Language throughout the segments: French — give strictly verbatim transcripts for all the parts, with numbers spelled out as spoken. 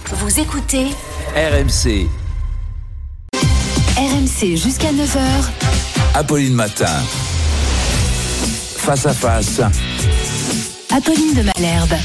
Vous écoutez R M C. R M C jusqu'à neuf heures. Apolline Matin. Face à face. Apolline de Malherbe.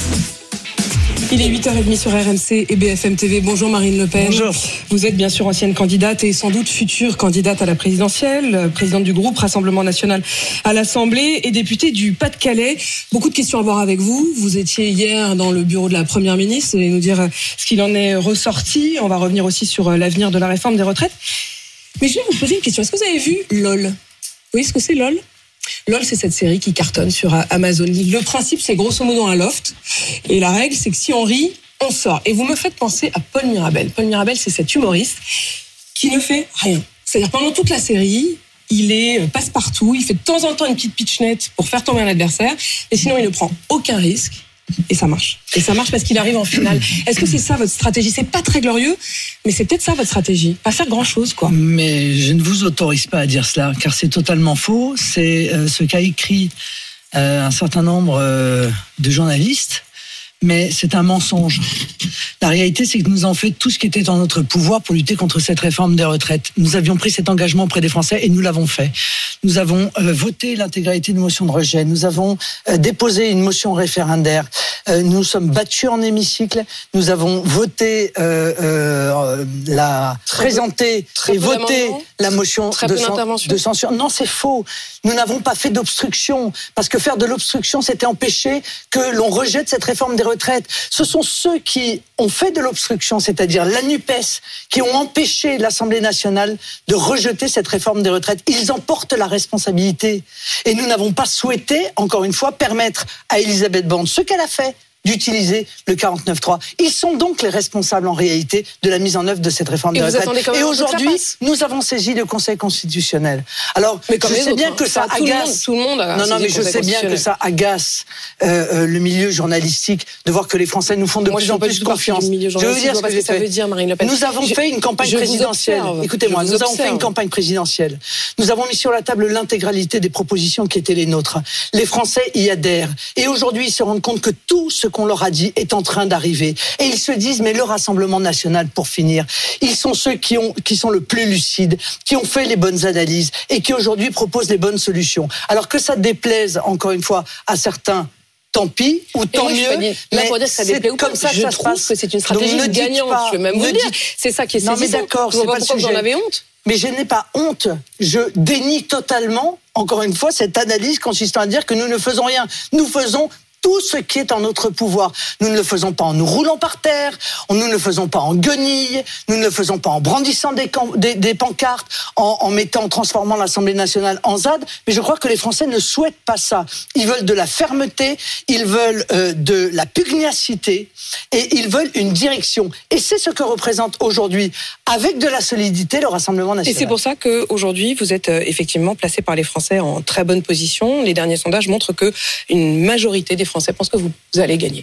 Il est huit heures trente sur R M C et B F M T V. Bonjour Marine Le Pen. Bonjour. Vous êtes bien sûr ancienne candidate et sans doute future candidate à la présidentielle, présidente du groupe Rassemblement National à l'Assemblée et députée du Pas-de-Calais. Beaucoup de questions à voir avec vous. Vous étiez hier dans le bureau de la Première ministre. Vous allez nous dire ce qu'il en est ressorti. On va revenir aussi sur l'avenir de la réforme des retraites. Mais je vais vous poser une question. Est-ce que vous avez vu LOL ? Vous voyez ce que c'est LOL ? LOL, c'est cette série qui cartonne sur Amazon. Le principe, c'est grosso modo un loft. Et la règle, c'est que si on rit, on sort. Et vous me faites penser à Paul Mirabel. Paul Mirabel, c'est cet humoriste qui ne fait rien. C'est-à-dire, pendant toute la série, il est passe-partout. Il fait de temps en temps une petite pitchnette pour faire tomber un adversaire. Mais sinon, il ne prend aucun risque. Et ça marche. Et ça marche parce qu'il arrive en finale. Est-ce que c'est ça votre stratégie ? C'est pas très glorieux, mais c'est peut-être ça votre stratégie. Pas faire grand-chose, quoi. Mais je ne vous autorise pas à dire cela, car c'est totalement faux. C'est euh, ce qu'a écrit euh, un certain nombre euh, de journalistes, mais c'est un mensonge. La réalité, c'est que nous avons fait tout ce qui était en notre pouvoir pour lutter contre cette réforme des retraites. Nous avions pris cet engagement auprès des Français et nous l'avons fait. Nous avons euh, voté l'intégralité d'une motion de rejet. Nous avons euh, déposé une motion référendaire. Euh, nous sommes battus en hémicycle. Nous avons voté, euh, euh, la présenté et voté la motion de, cen- de censure. Non, c'est faux. Nous n'avons pas fait d'obstruction parce que faire de l'obstruction, c'était empêcher que l'on rejette cette réforme des retraites. Ce sont ceux qui ont fait de l'obstruction, c'est-à-dire la NUPES, qui ont empêché l'Assemblée nationale de rejeter cette réforme des retraites. Ils en portent la responsabilité. Et nous n'avons pas souhaité, encore une fois, permettre à Elisabeth Borne ce qu'elle a fait, d'utiliser le quarante-neuf trois. Ils sont donc les responsables en réalité de la mise en œuvre de cette réforme des retraites. Et aujourd'hui, nous avons saisi le Conseil constitutionnel. Alors, mais je sais bien que ça agace. Tout le monde a non, non, mais je sais bien que ça agace euh, le milieu journalistique de voir que les Français nous font de Moi, plus en plus confiance. Je veux dire ce que, que ça veut dire, Marine Le Pen. Nous avons je, fait une campagne présidentielle. Écoutez-moi, nous avons fait une campagne présidentielle. Nous avons mis sur la table l'intégralité des propositions qui étaient les nôtres. Les Français y adhèrent. Et aujourd'hui, ils se rendent compte que tout ce qu'on leur a dit est en train d'arriver. Et ils se disent, mais le Rassemblement national, pour finir, ils sont ceux qui, ont, qui sont le plus lucides, qui ont fait les bonnes analyses et qui aujourd'hui proposent les bonnes solutions. Alors que ça déplaise, encore une fois, à certains, tant pis, ou tant mieux, dire, mais pour dire que ça déplaît ou pas, comme ça que je ça trouve se passe. Que c'est une stratégie gagnante, pas, je vais même vous le dire. C'est ça qui est saisissant. Non mais d'accord, c'est pas le sujet. Vous en avez honte ? Mais je n'ai pas honte. Je dénie totalement, encore une fois, cette analyse consistant à dire que nous ne faisons rien. Nous faisons tout ce qui est en notre pouvoir. Nous ne le faisons pas en nous roulant par terre, nous ne le faisons pas en guenilles, nous ne le faisons pas en brandissant des, camp- des, des pancartes, en, en mettant, en transformant l'Assemblée nationale en Z A D, mais je crois que les Français ne souhaitent pas ça. Ils veulent de la fermeté, ils veulent euh, de la pugnacité et ils veulent une direction. Et c'est ce que représente aujourd'hui, avec de la solidité, le Rassemblement national. Et c'est pour ça qu'aujourd'hui, vous êtes euh, effectivement placé par les Français en très bonne position. Les derniers sondages montrent qu'une majorité des Français pensent que vous allez gagner.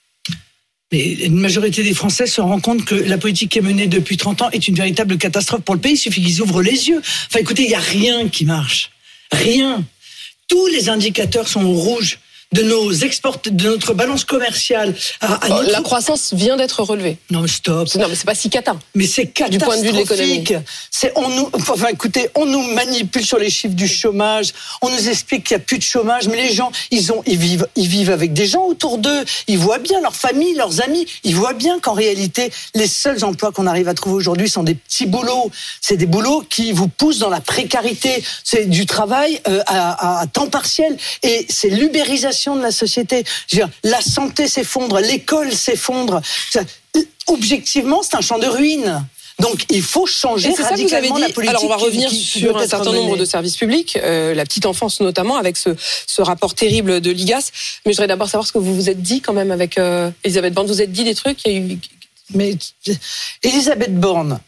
Mais une majorité des Français se rend compte que la politique qui est menée depuis trente ans est une véritable catastrophe pour le pays. Il suffit qu'ils ouvrent les yeux. Enfin, écoutez, il n'y a rien qui marche. Rien. Tous les indicateurs sont au rouge de nos export, de notre balance commerciale. À, à notre... La croissance vient d'être relevée. Non, mais stop. Non, mais c'est pas si cata. Mais c'est catastrophique. Du point de vue de l'économie. C'est, on nous, enfin, écoutez, on nous manipule sur les chiffres du chômage. On nous explique qu'il n'y a plus de chômage, mais les gens, ils ont, ils vivent, ils vivent avec des gens autour d'eux. Ils voient bien leur famille, leurs amis. Ils voient bien qu'en réalité, les seuls emplois qu'on arrive à trouver aujourd'hui sont des petits boulots. C'est des boulots qui vous poussent dans la précarité. C'est du travail euh, à, à temps partiel. Et c'est l'ubérisation de la société. Je veux dire, la santé s'effondre, l'école s'effondre. Objectivement, c'est un champ de ruines. Donc, il faut changer radicalement la politique. Alors, on va revenir qui, qui sur un certain nombre de services publics, euh, la petite enfance notamment, avec ce, ce rapport terrible de l'I G A S. Mais je voudrais d'abord savoir ce que vous vous êtes dit quand même avec euh, Elisabeth Borne. Vous vous êtes dit des trucs, il y a eu... Mais Elisabeth Borne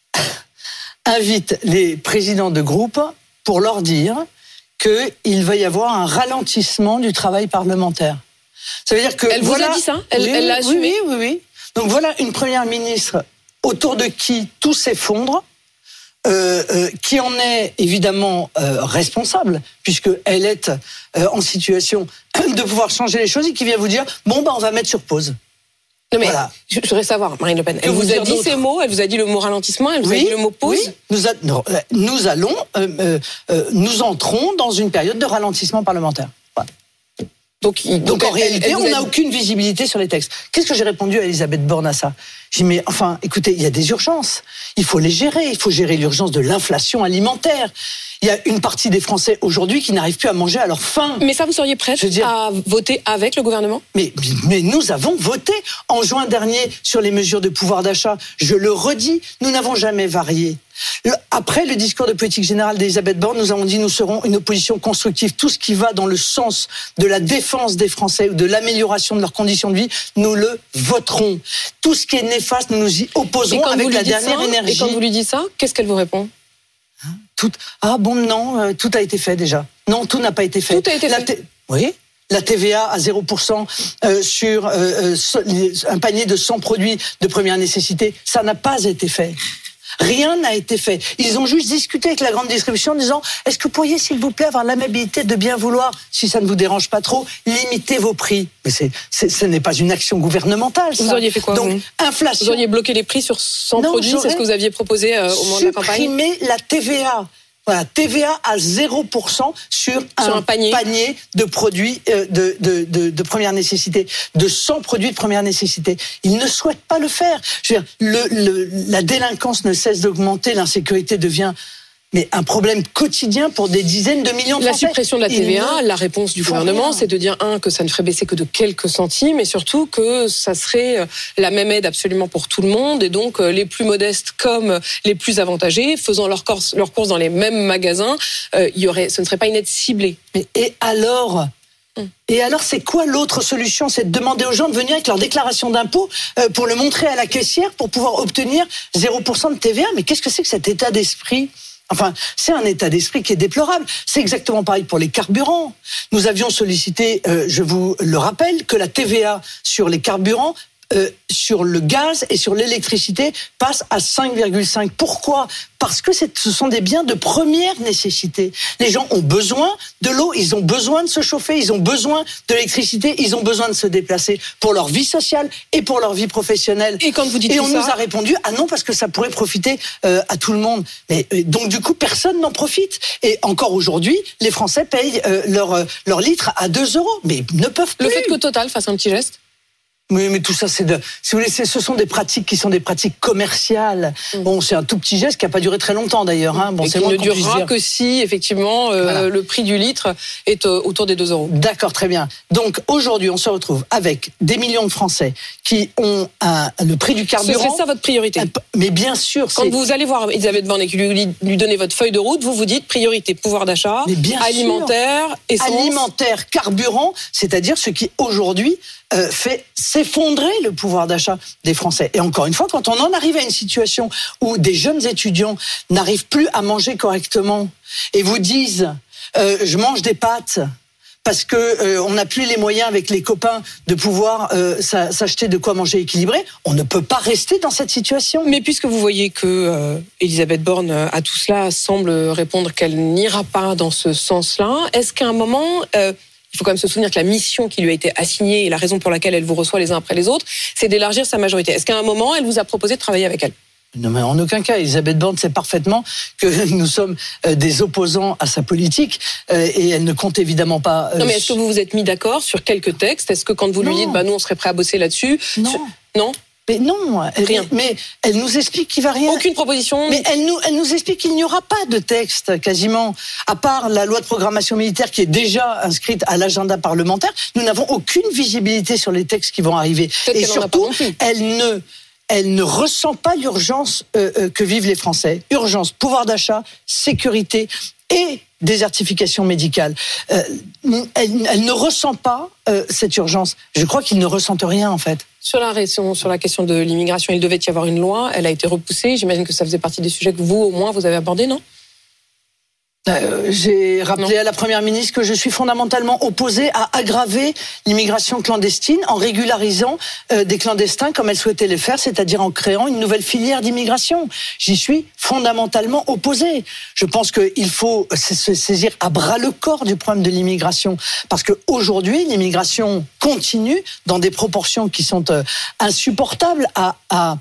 invite les présidents de groupe pour leur dire qu'il va y avoir un ralentissement du travail parlementaire. Ça veut dire que... Elle voilà, vous a dit ça ? Elle, oui, elle l'a assumé ? Oui, oui, oui. Donc voilà une première ministre autour de qui tout s'effondre, euh, euh, qui en est évidemment euh, responsable, puisqu'elle est euh, en situation de pouvoir changer les choses et qui vient vous dire, bon, bah, on va mettre sur pause. Non mais Voilà. je, je voudrais savoir, Marine Le Pen, elle Que vous, vous a dire dit d'autre ces mots, elle vous a dit le mot ralentissement, elle vous Oui, a dit le mot pause. oui, nous, a- non, euh, nous allons, euh, euh, euh, nous entrons dans une période de ralentissement parlementaire. Voilà. Donc, il- Donc, donc, en elle- réalité, elle vous on a n'a dit- aucune visibilité sur les textes. Qu'est-ce que j'ai répondu à Elisabeth Borne à ça? J'ai dit, mais enfin, écoutez, il y a des urgences. Il faut les gérer. Il faut gérer l'urgence de l'inflation alimentaire. Il y a une partie des Français aujourd'hui qui n'arrivent plus à manger à leur faim. Mais ça, vous seriez prête Je veux dire- à voter avec le gouvernement? Mais, mais nous avons voté en juin dernier sur les mesures de pouvoir d'achat. Je le redis, nous n'avons jamais varié. Le- Après le discours de politique générale d'Elisabeth Borne, nous avons dit nous serons une opposition constructive. Tout ce qui va dans le sens de la défense des Français ou de l'amélioration de leurs conditions de vie, nous le voterons. Tout ce qui est néfaste, nous nous y Et opposerons quand avec vous lui la dites dernière ça, énergie. Et quand vous lui dites ça, qu'est-ce qu'elle vous répond? Tout... Ah bon, non, euh, tout a été fait déjà. Non, tout n'a pas été fait. Tout a été La fait. T- Oui. La T V A à zéro pour cent euh, sur euh, euh, so- les- un panier de cent produits de première nécessité, ça n'a pas été fait. Rien n'a été fait. Ils ont juste discuté avec la grande distribution en disant « Est-ce que vous pourriez, s'il vous plaît, avoir l'amabilité de bien vouloir, si ça ne vous dérange pas trop, limiter vos prix ?» Mais c'est, c'est, ce n'est pas une action gouvernementale, ça. Vous auriez fait quoi, Donc, vous inflation. Vous auriez bloqué les prix sur cent Non, produits, c'est j'aurais ce que vous aviez proposé euh, au moment de la campagne? Supprimer la T V A. Voilà, T V A à zéro pour cent sur un, Sur un panier. de produits euh, de, de, de, de première nécessité, de cent produits de première nécessité. Ils ne souhaitent pas le faire. Je veux dire, le, le, la délinquance ne cesse d'augmenter, l'insécurité devient mais un problème quotidien pour des dizaines de millions de La Français. suppression de la T V A, Ils ne la réponse du font gouvernement, rien. c'est de dire, un, que ça ne ferait baisser que de quelques centimes, et surtout que ça serait la même aide absolument pour tout le monde, et donc les plus modestes comme les plus avantagés, faisant leurs courses, leurs courses dans les mêmes magasins, euh, il y aurait, ce ne serait pas une aide ciblée. Mais et alors Et alors, c'est quoi l'autre solution? C'est de demander aux gens de venir avec leur déclaration d'impôt euh, pour le montrer à la caissière pour pouvoir obtenir zéro pour cent de T V A. Mais qu'est-ce que c'est que cet état d'esprit? Enfin, c'est un état d'esprit qui est déplorable. C'est exactement pareil pour les carburants. Nous avions sollicité, euh, je vous le rappelle, que la T V A sur les carburants, euh, sur le gaz et sur l'électricité passe à cinq virgule cinq. Pourquoi? Parce que c'est, ce sont des biens de première nécessité. Les gens ont besoin de l'eau, ils ont besoin de se chauffer, ils ont besoin de l'électricité, ils ont besoin de se déplacer pour leur vie sociale et pour leur vie professionnelle. Et quand vous dites et tout on ça, nous a répondu ah non parce que ça pourrait profiter euh, à tout le monde. Mais euh, donc du coup personne n'en profite. Et encore aujourd'hui, les Français payent euh, leur euh, leur litre à deux euros, mais ils ne peuvent plus. le fait que Total fasse un petit geste. Oui, mais tout ça, c'est de, si vous voulez, c'est, ce sont des pratiques qui sont des pratiques commerciales. Mmh. Bon, c'est un tout petit geste qui n'a pas duré très longtemps d'ailleurs. Hein. Bon, Et c'est qui moins ne qu'on puisse durera dire. que si, effectivement, euh, Voilà. le prix du litre est euh, autour des deux euros. D'accord, très bien. Donc aujourd'hui, on se retrouve avec des millions de Français qui ont un, le prix du Ce carburant. serait ça votre priorité. Un peu- Mais bien sûr, Quand c'est. vous allez voir Elisabeth Borne et que lui, lui donnez votre feuille de route, vous vous dites priorité pouvoir d'achat, Mais bien sûr. alimentaire, essence. Alimentaire, carburant, c'est-à-dire ce qui aujourd'hui euh, fait s'effondrer le pouvoir d'achat des Français. Et encore une fois, quand on en arrive à une situation où des jeunes étudiants n'arrivent plus à manger correctement et vous disent euh, je mange des pâtes parce que euh, on n'a plus les moyens avec les copains de pouvoir euh, s'a- s'acheter de quoi manger équilibré, on ne peut pas rester dans cette situation. Mais puisque vous voyez que euh, Elisabeth Borne, euh, à tout cela, semble répondre qu'elle n'ira pas dans ce sens-là, est-ce qu'à un moment, euh, il faut quand même se souvenir que la mission qui lui a été assignée et la raison pour laquelle elle vous reçoit les uns après les autres, c'est d'élargir sa majorité. Est-ce qu'à un moment, elle vous a proposé de travailler avec elle? Non, mais en aucun cas. Elisabeth Borne sait parfaitement que nous sommes euh, des opposants à sa politique euh, et elle ne compte évidemment pas. euh, Non, mais est-ce que vous vous êtes mis d'accord sur quelques textes? Est-ce que quand vous lui Non. dites, bah nous, on serait prêt à bosser là-dessus? Non. sur- Non? Mais non, elle, Rien. mais elle nous explique qu'il va rien. Aucune proposition? Mais elle nous, elle nous explique qu'il n'y aura pas de texte quasiment, à part la loi de programmation militaire qui est déjà inscrite à l'agenda parlementaire. Nous n'avons aucune visibilité sur les textes qui vont arriver. Peut-être Et qu'elle en a pas surtout, non plus. elle ne, elle ne ressent pas l'urgence euh, euh, que vivent les Français. Urgence, pouvoir d'achat, sécurité et désertification médicale. Euh, elle, elle ne ressent pas euh, cette urgence. Je crois qu'ils ne ressentent rien en fait. Sur la, raison- sur la question de l'immigration, il devait y avoir une loi, elle a été repoussée. J'imagine que ça faisait partie des sujets que vous, au moins, vous avez abordés, non? Euh, j'ai rappelé Non. à la Première ministre que je suis fondamentalement opposée à aggraver l'immigration clandestine en régularisant euh, des clandestins comme elle souhaitait le faire, c'est-à-dire en créant une nouvelle filière d'immigration. J'y suis fondamentalement opposée. Je pense qu'il faut se saisir à bras le corps du problème de l'immigration, parce qu'aujourd'hui, l'immigration continue dans des proportions qui sont euh, insupportables à, à,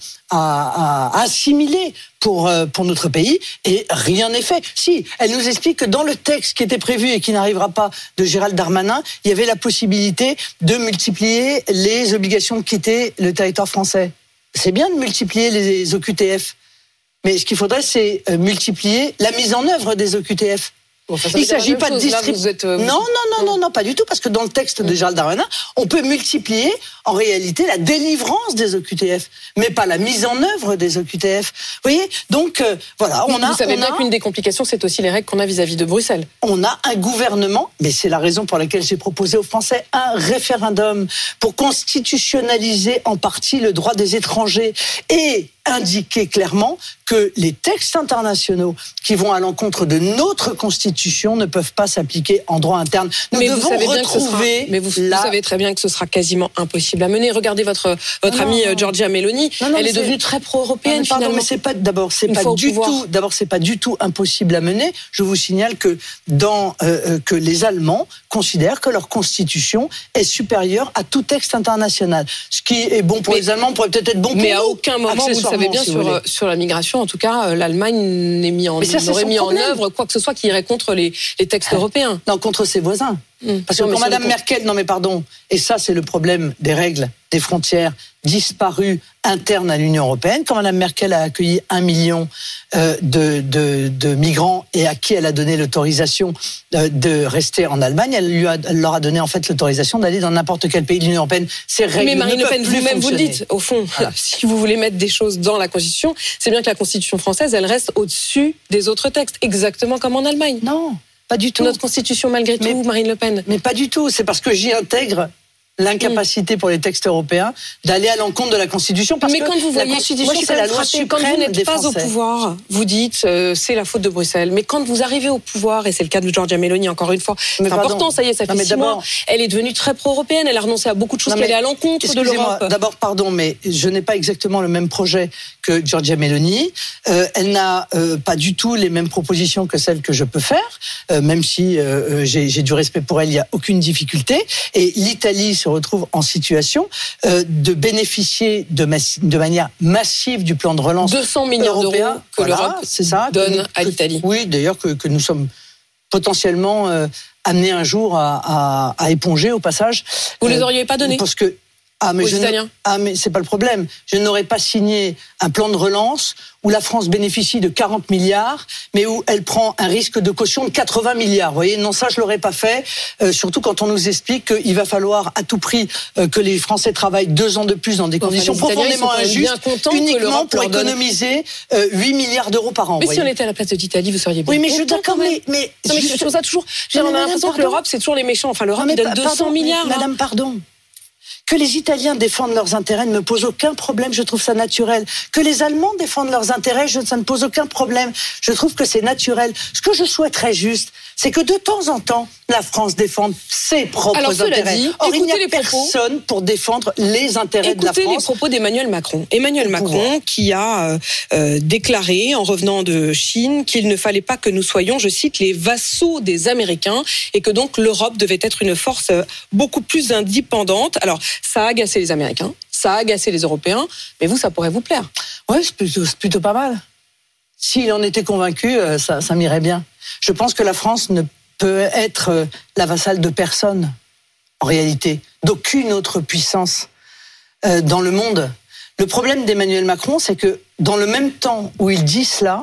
à, à assimiler pour, euh, pour notre pays, et rien n'est fait. Si, elle nous explique que dans le texte qui était prévu et qui n'arrivera pas de Gérald Darmanin, il y avait la possibilité de multiplier les obligations de quitter le territoire français. C'est bien de multiplier les O Q T F, mais ce qu'il faudrait, c'est multiplier la mise en œuvre des O Q T F. Enfin, il ne s'agit pas de distribuer. Euh... Non, non, non, non, non, pas du tout, parce que dans le texte de Gérald Darmanin, on peut multiplier en réalité la délivrance des O Q T F, mais pas la mise en œuvre des O Q T F. Vous voyez, donc euh, voilà, on Vous a. Vous savez on bien a, qu'une des complications, c'est aussi les règles qu'on a vis-à-vis de Bruxelles. On a un gouvernement, mais c'est la raison pour laquelle j'ai proposé aux Français un référendum pour constitutionnaliser en partie le droit des étrangers et indiquer clairement que les textes internationaux qui vont à l'encontre de notre Constitution ne peuvent pas s'appliquer en droit interne. Nous mais devons vous savez retrouver. Bien que ce sera, mais vous, la... vous savez très bien que ce sera quasiment impossible à mener. Regardez votre votre non, amie non. Giorgia Meloni. Non, non, elle est c'est... devenue très pro-européenne non, pardon, finalement. mais c'est pas d'abord c'est Une pas du tout. D'abord c'est pas du tout impossible à mener. Je vous signale que dans euh, que les Allemands considèrent que leur Constitution est supérieure à tout texte international. Ce qui est bon pour mais, les Allemands pourrait peut-être être bon pour mais nous. à aucun moment, vous le savez bien, si sur sur la migration, en tout cas, l'Allemagne n'est mis en, n'aurait mis problème. en œuvre quoi que ce soit qui irait contre les, les textes ah. européens. Non, contre ses voisins. Mmh. Parce que non, quand Mme Merkel, non mais pardon, et ça c'est le problème des règles, des frontières disparues internes à l'Union européenne, quand Mme Merkel a accueilli un million euh, de, de, de migrants et à qui elle a donné l'autorisation euh, de rester en Allemagne, elle, lui a, elle leur a donné en fait l'autorisation d'aller dans n'importe quel pays de l'Union européenne. Ces règles mais Marine ne Le Pen, peuvent plus vous-même vous le fonctionner. dites, au fond, voilà. Si vous voulez mettre des choses dans la Constitution, c'est bien que la Constitution française, elle reste au-dessus des autres textes, exactement comme en Allemagne. Non. Pas du tout. Notre Constitution, malgré mais, tout, Marine Le Pen. Mais pas du tout. C'est parce que j'y intègre l'incapacité pour les textes européens d'aller à l'encontre de la Constitution. Parce mais que quand vous voyez, la Constitution, moi, c'est la loi suprême quand vous n'êtes pas Français. au pouvoir, vous dites euh, c'est la faute de Bruxelles. Mais quand vous arrivez au pouvoir, et c'est le cas de Giorgia Meloni encore une fois, mais c'est pardon. important, ça y est, ça fait non, six mois, elle est devenue très pro-européenne, elle a renoncé à beaucoup de choses qui allaient à l'encontre de l'Europe. D'abord, pardon, mais je n'ai pas exactement le même projet que Giorgia Meloni. Euh, elle n'a euh, pas du tout les mêmes propositions que celles que je peux faire, euh, même si euh, j'ai, j'ai du respect pour elle, il n'y a aucune difficulté. Et l'Italie se retrouve en situation Euh, de bénéficier de, massi- de manière massive du plan de relance deux cents milliards européen, d'euros que voilà, l'Europe c'est ça, donne que, à l'Italie. Que, oui, d'ailleurs que, que nous sommes potentiellement euh, amenés un jour à, à, à éponger au passage. Vous ne euh, les auriez pas donnés parce que Ah mais, aux je Italiens. ah mais c'est pas le problème. Je n'aurais pas signé un plan de relance où la France bénéficie de quarante milliards, mais où elle prend un risque de caution de quatre-vingts milliards. Vous voyez, non, ça je l'aurais pas fait. Euh, surtout quand on nous explique qu'il va falloir à tout prix euh, que les Français travaillent deux ans de plus dans des enfin, conditions profondément injustes, uniquement pour économiser euh, huit milliards d'euros par an. Mais si on était à la place de l'Italie, vous seriez bien. Oui, mais je d'accord, mais mais, non, mais je trouve ça toujours. On a l'impression que l'Europe, c'est toujours les méchants. Enfin, l'Europe donne deux cents milliards. Madame, pardon. Que les Italiens défendent leurs intérêts ne me pose aucun problème, je trouve ça naturel. Que les Allemands défendent leurs intérêts, je, ça ne pose aucun problème. Je trouve que c'est naturel. Ce que je souhaiterais juste, c'est que de temps en temps, la France défende ses propres Alors, cela intérêts. dit, Or, il n'y a les personne propos, pour défendre les intérêts de la France. Écoutez les propos d'Emmanuel Macron. Emmanuel Macron qui a euh, euh, déclaré, en revenant de Chine, qu'il ne fallait pas que nous soyons, je cite, les vassaux des Américains et que donc l'Europe devait être une force beaucoup plus indépendante. Alors, ça a agacé les Américains, ça a agacé les Européens, mais vous, ça pourrait vous plaire. Oui, c'est plutôt, c'est plutôt pas mal. S'il en était convaincu, ça, ça m'irait bien. Je pense que la France ne peut être la vassale de personne, en réalité, d'aucune autre puissance euh, dans le monde. Le problème d'Emmanuel Macron, c'est que dans le même temps où il dit cela,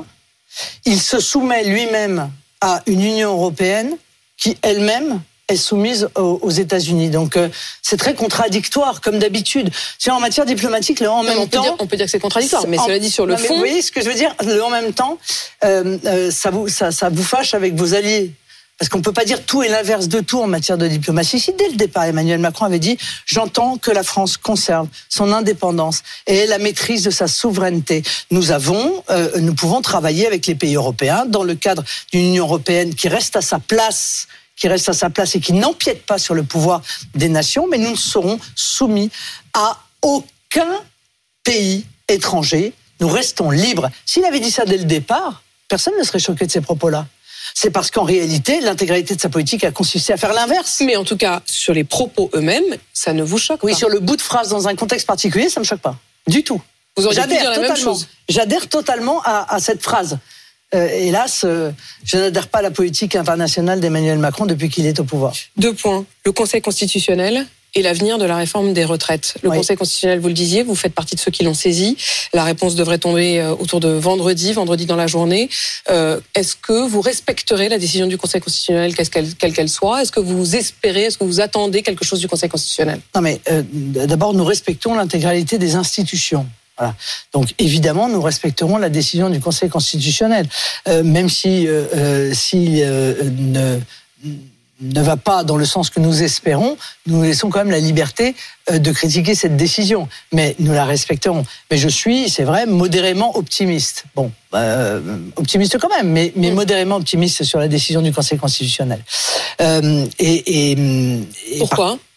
il se soumet lui-même à une Union européenne qui, elle-même, est soumise aux, aux États-Unis. Donc euh, c'est très contradictoire, comme d'habitude. C'est en matière diplomatique, le en même on temps. Peut dire, on peut dire que c'est contradictoire, mais en, cela dit sur le non, fond. Vous voyez ce que je veux dire ? Le en même temps, euh, euh, ça vous ça, ça vous fâche avec vos alliés parce qu'on ne peut pas dire tout et l'inverse de tout en matière de diplomatie. Si dès le départ, Emmanuel Macron avait dit « J'entends que la France conserve son indépendance et la maîtrise de sa souveraineté. Nous avons, euh, nous pouvons travailler avec les pays européens dans le cadre d'une Union européenne qui reste à sa place, qui reste à sa place et qui n'empiète pas sur le pouvoir des nations, mais nous ne serons soumis à aucun pays étranger. Nous restons libres. » S'il avait dit ça dès le départ, personne ne serait choqué de ces propos-là. C'est parce qu'en réalité, l'intégralité de sa politique a consisté à faire l'inverse. Mais en tout cas, sur les propos eux-mêmes, ça ne vous choque oui, pas. sur le bout de phrase dans un contexte particulier, ça ne me choque pas. Du tout. Vous auriez pu dire la totalement. même chose. J'adhère totalement à, à cette phrase. Euh, hélas, euh, je n'adhère pas à la politique internationale d'Emmanuel Macron depuis qu'il est au pouvoir. Deux points. Le Conseil constitutionnel et l'avenir de la réforme des retraites. Le oui. Conseil constitutionnel, vous le disiez, vous faites partie de ceux qui l'ont saisi. La réponse devrait tomber autour de vendredi, vendredi dans la journée. Euh, est-ce que vous respecterez la décision du Conseil constitutionnel, quelle qu'elle, qu'elle soit ? Est-ce que vous espérez, est-ce que vous attendez quelque chose du Conseil constitutionnel ? Non mais euh, d'abord, nous respectons l'intégralité des institutions. Voilà. Donc évidemment, nous respecterons la décision du Conseil constitutionnel, euh, même si euh, euh, si euh, ne ne va pas dans le sens que nous espérons, nous laissons quand même la liberté de critiquer cette décision, mais nous la respecterons. Mais je suis, c'est vrai, modérément optimiste. Bon, euh, optimiste quand même, mais, mais modérément optimiste sur la décision du Conseil constitutionnel. Euh, et, et, et Pourquoi par...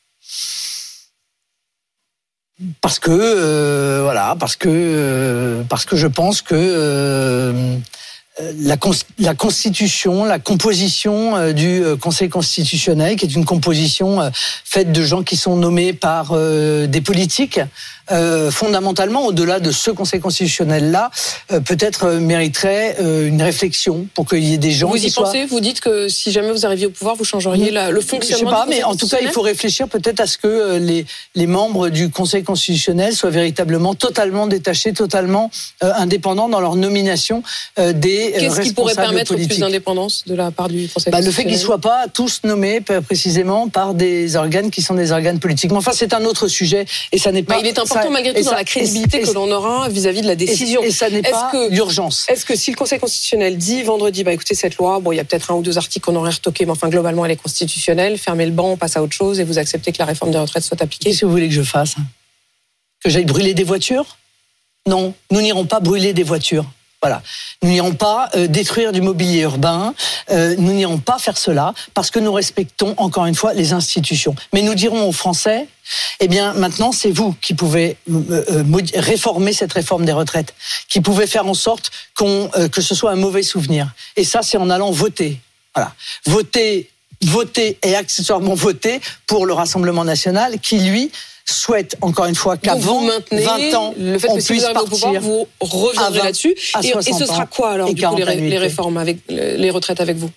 Parce que euh, voilà, parce que euh, parce que je pense que euh, La, la constitution, la composition euh, du euh, Conseil constitutionnel, qui est une composition euh, faite de gens qui sont nommés par euh, des politiques, euh, fondamentalement, au-delà de ce Conseil constitutionnel-là, euh, peut-être euh, mériterait euh, une réflexion pour qu'il y ait des gens vous qui y soient... pensez, vous dites que si jamais vous arriviez au pouvoir, vous changeriez la, le fonctionnement. Je sais pas, du Conseil mais en tout cas, il faut réfléchir peut-être à ce que euh, les, les membres du Conseil constitutionnel soient véritablement totalement détachés, totalement euh, indépendants dans leur nomination euh, des Qu'est-ce qui pourrait permettre politiques. plus d'indépendance de la part du Conseil bah, constitutionnel ? Le fait qu'ils ne soient pas tous nommés précisément par des organes qui sont des organes politiques. Mais enfin, c'est un autre sujet et ça n'est pas... Bah, il est important ça, malgré tout dans ça, la crédibilité que l'on aura vis-à-vis de la décision. Et, et ça n'est est-ce pas que, d'urgence. Est-ce que si le Conseil constitutionnel dit vendredi, bah écoutez, cette loi, bon, il y a peut-être un ou deux articles qu'on aurait retoqués, mais enfin, globalement, elle est constitutionnelle, fermez le banc, on passe à autre chose et vous acceptez que la réforme des retraites soit appliquée ? Qu'est-ce que vous voulez que je fasse ? Que j'aille brûler des voitures ? Non, nous n'irons pas brûler des voitures. Voilà. Nous n'irons pas euh, détruire du mobilier urbain, euh, nous n'irons pas faire cela parce que nous respectons encore une fois les institutions. Mais nous dirons aux Français, eh bien maintenant c'est vous qui pouvez euh, modi- réformer cette réforme des retraites, qui pouvez faire en sorte qu'on, euh, que ce soit un mauvais souvenir. Et ça c'est en allant voter. Voilà. Voter, voter et accessoirement voter pour le Rassemblement national qui lui souhaite encore une fois qu'avant vingt ans, le fait on que si puisse vous arrivez au pouvoir, partir vous reviendrez là-dessus. Et, et ce sera quoi alors du coup, les, les réformes avec les retraites avec vous ?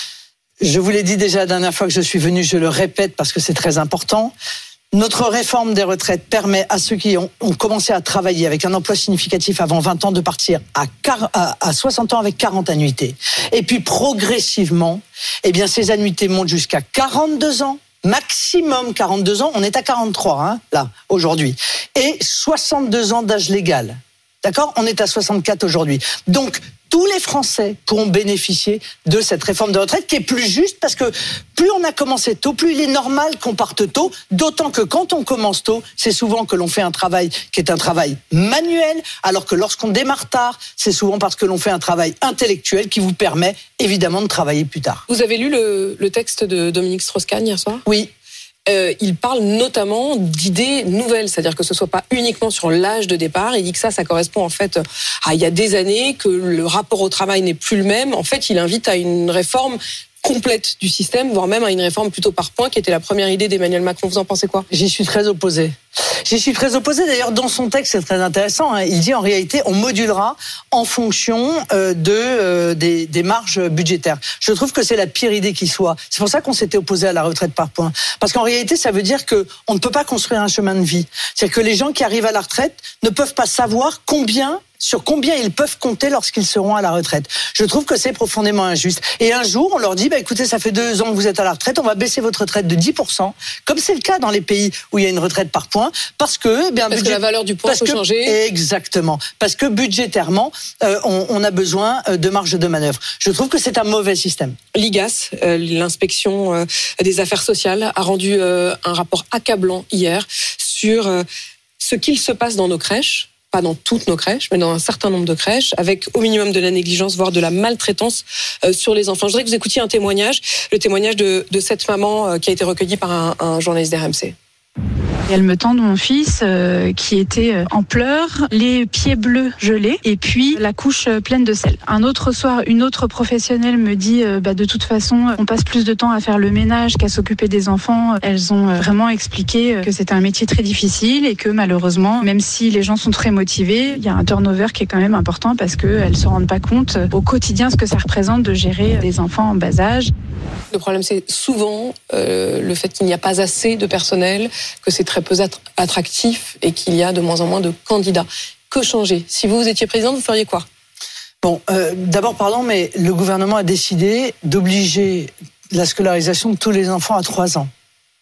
Je vous l'ai dit déjà la dernière fois que je suis venu, je le répète parce que c'est très important. Notre réforme des retraites permet à ceux qui ont, ont commencé à travailler avec un emploi significatif avant vingt ans de partir à, à, à soixante ans avec quarante annuités. Et puis progressivement, eh bien ces annuités montent jusqu'à quarante-deux ans. Maximum quarante-deux ans, on est à quarante-trois, hein, là, aujourd'hui. Et soixante-deux ans d'âge légal. D'accord ? On est à soixante-quatre aujourd'hui. Donc, tous les Français pourront bénéficier de cette réforme de retraite qui est plus juste parce que plus on a commencé tôt, plus il est normal qu'on parte tôt, d'autant que quand on commence tôt, c'est souvent que l'on fait un travail qui est un travail manuel, alors que lorsqu'on démarre tard, c'est souvent parce que l'on fait un travail intellectuel qui vous permet évidemment de travailler plus tard. Vous avez lu le, le texte de Dominique Strauss-Kahn hier soir ? Oui. Euh, il parle notamment d'idées nouvelles, c'est-à-dire que ce soit pas uniquement sur l'âge de départ. Il dit que ça, ça correspond en fait à il y a des années, que le rapport au travail n'est plus le même. En fait, il invite à une réforme complète du système, voire même à une réforme plutôt par points, qui était la première idée d'Emmanuel Macron. Vous en pensez quoi ? J'y suis très opposé. J'y suis très opposé. D'ailleurs, dans son texte, c'est très intéressant. Hein. Il dit en réalité, on modulera en fonction euh, de euh, des, des marges budgétaires. Je trouve que c'est la pire idée qui soit. C'est pour ça qu'on s'était opposé à la retraite par points. Parce qu'en réalité, ça veut dire que on ne peut pas construire un chemin de vie. C'est-à-dire que les gens qui arrivent à la retraite ne peuvent pas savoir combien sur combien ils peuvent compter lorsqu'ils seront à la retraite. Je trouve que c'est profondément injuste. Et un jour, on leur dit, bah, écoutez, ça fait deux ans que vous êtes à la retraite, on va baisser votre retraite de dix pour cent, comme c'est le cas dans les pays où il y a une retraite par point, parce que... Eh bien, parce budget... que la valeur du point peut que... changer. Exactement. Parce que budgétairement, euh, on, on a besoin de marge de manœuvre. Je trouve que c'est un mauvais système. L'I G A S, euh, l'inspection euh, des affaires sociales, a rendu euh, un rapport accablant hier sur euh, ce qu'il se passe dans nos crèches. Pas dans toutes nos crèches, mais dans un certain nombre de crèches, avec au minimum de la négligence, voire de la maltraitance euh, sur les enfants. Je voudrais que vous écoutiez un témoignage, le témoignage de, de cette maman euh, qui a été recueilli par un, un journaliste d'R M C. Et elle me tend mon fils euh, qui était en pleurs, les pieds bleus gelés et puis la couche pleine de sel. Un autre soir, une autre professionnelle me dit euh, bah, de toute façon, on passe plus de temps à faire le ménage qu'à s'occuper des enfants. Elles ont vraiment expliqué que c'était un métier très difficile et que malheureusement, même si les gens sont très motivés, il y a un turnover qui est quand même important parce qu'elles ne se rendent pas compte au quotidien ce que ça représente de gérer des enfants en bas âge. Le problème, c'est souvent euh, le fait qu'il n'y a pas assez de personnel, que c'est très peu attractif et qu'il y a de moins en moins de candidats. Que changer ? Si vous étiez présidente, vous feriez quoi ? Bon, euh, d'abord, pardon, mais le gouvernement a décidé d'obliger la scolarisation de tous les enfants à trois ans. D'accord ?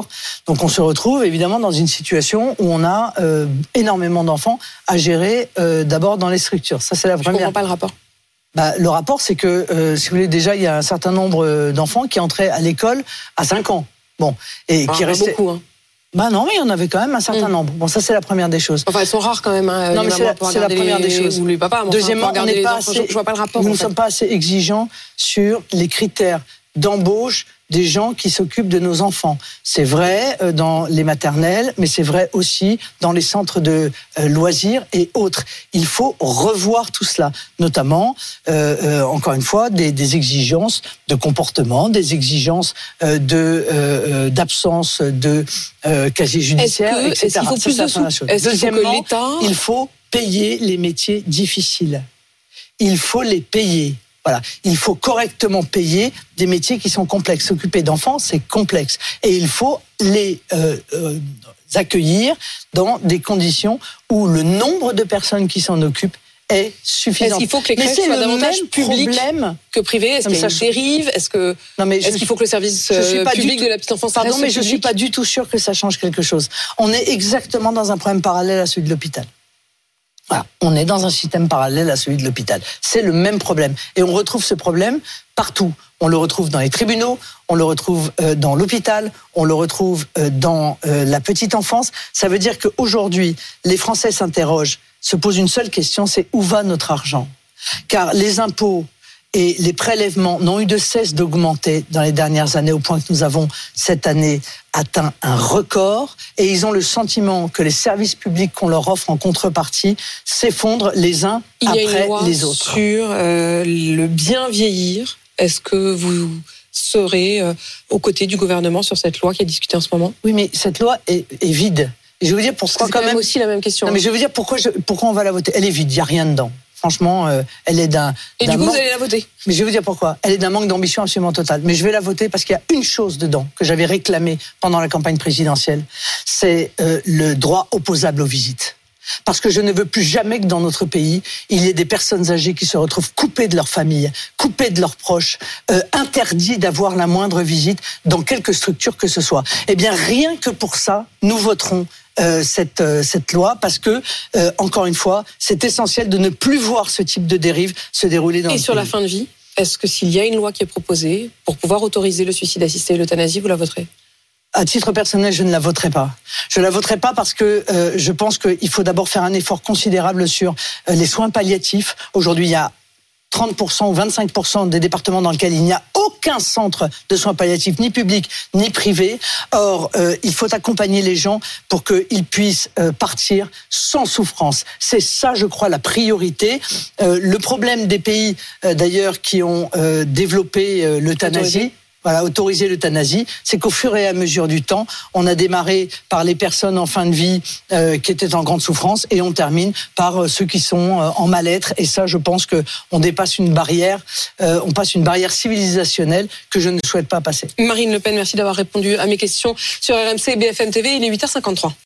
Donc on se retrouve évidemment dans une situation où on a euh, énormément d'enfants à gérer euh, d'abord dans les structures. Ça, c'est la première. Je comprends pas le rapport. Bah, le rapport, c'est que, euh, si vous voulez, déjà, il y a un certain nombre d'enfants qui entraient à l'école à cinq ans. Bon. Et ah, qui restaient. Beaucoup, hein. Bah non, mais il y en avait quand même un certain mmh. nombre. Bon, ça, c'est la première des choses. Enfin, elles sont rares quand même, hein. Non, mais c'est la, c'est la première les... des choses. Ou les papas, Deuxièmement, enfin, on n'est pas enfants, assez, je vois pas le rapport. Nous ne en fait. sommes pas assez exigeants sur les critères d'embauche des gens qui s'occupent de nos enfants. C'est vrai dans les maternelles, mais c'est vrai aussi dans les centres de euh, loisirs et autres. Il faut revoir tout cela, notamment, euh, euh, encore une fois, des, des exigences de comportement, des exigences euh, de euh, d'absence de euh, casier judiciaire, est-ce que, et cetera. Est-ce qu'il faut Ça, plus ça, de sous ? Est-ce Deuxièmement, qu'il faut que l'État... il faut payer les métiers difficiles. Il faut les payer. Voilà, il faut correctement payer des métiers qui sont complexes. S'occuper d'enfants, c'est complexe. Et il faut les euh, euh, accueillir dans des conditions où le nombre de personnes qui s'en occupent est suffisant. Est-ce qu'il faut que les crèches soient davantage publiques que privées ? Est-ce qu'il y a une dérive ? Est-ce que non, mais est-ce qu'il faut que le service euh, public tout... de la petite enfance Pardon, mais je public ? suis pas du tout sûr que ça change quelque chose. On est exactement dans un problème parallèle à celui de l'hôpital. Voilà, on est dans un système parallèle à celui de l'hôpital. C'est le même problème. Et on retrouve ce problème partout. On le retrouve dans les tribunaux, on le retrouve euh, dans l'hôpital, on le retrouve euh, dans euh, la petite enfance. Ça veut dire qu'aujourd'hui, les Français s'interrogent, se posent une seule question, c'est où va notre argent ? Car les impôts et les prélèvements n'ont eu de cesse d'augmenter dans les dernières années, au point que nous avons, cette année, atteint un record. Et ils ont le sentiment que les services publics qu'on leur offre en contrepartie s'effondrent les uns Il après y a une loi les autres. Sur euh, le bien vieillir, est-ce que vous serez euh, aux côtés du gouvernement sur cette loi qui est discutée en ce moment ? Oui, mais cette loi est, est vide. Et je vais vous dire pourquoi c'est quand quand même... même aussi la même question. Non, mais je vais vous dire pourquoi, je, pourquoi on va la voter. Elle est vide, il n'y a rien dedans. Franchement, euh, elle est d'un... Et d'un du coup, manque... vous allez la voter ? Mais je vais vous dire pourquoi. Elle est d'un manque d'ambition absolument total. Mais je vais la voter parce qu'il y a une chose dedans que j'avais réclamée pendant la campagne présidentielle. C'est euh, le droit opposable aux visites. Parce que je ne veux plus jamais que dans notre pays, il y ait des personnes âgées qui se retrouvent coupées de leur famille, coupées de leurs proches, euh, interdits d'avoir la moindre visite dans quelque structure que ce soit. Eh bien, rien que pour ça, nous voterons Euh, cette euh, cette loi parce que euh, encore une fois, c'est essentiel de ne plus voir ce type de dérive se dérouler dans le pays. Et sur la fin de vie, est-ce que s'il y a une loi qui est proposée pour pouvoir autoriser le suicide assisté et l'euthanasie, vous la voterez ? À titre personnel, je ne la voterai pas. Je ne la voterai pas parce que euh, je pense qu'il faut d'abord faire un effort considérable sur euh, les soins palliatifs. Aujourd'hui, il y a trente pour cent ou vingt-cinq pour cent des départements dans lesquels il n'y a aucun centre de soins palliatifs, ni public, ni privé. Or, euh, il faut accompagner les gens pour qu'ils puissent euh, partir sans souffrance. C'est ça, je crois, la priorité. Euh, le problème des pays, euh, d'ailleurs, qui ont euh, développé euh, l'euthanasie... Voilà, autoriser l'euthanasie, c'est qu'au fur et à mesure du temps, on a démarré par les personnes en fin de vie euh, qui étaient en grande souffrance et on termine par euh, ceux qui sont euh, en mal-être. Et ça, je pense que on dépasse une barrière, euh, on passe une barrière civilisationnelle que je ne souhaite pas passer. Marine Le Pen, merci d'avoir répondu à mes questions sur R M C et B F M T V. Il est huit heures cinquante-trois.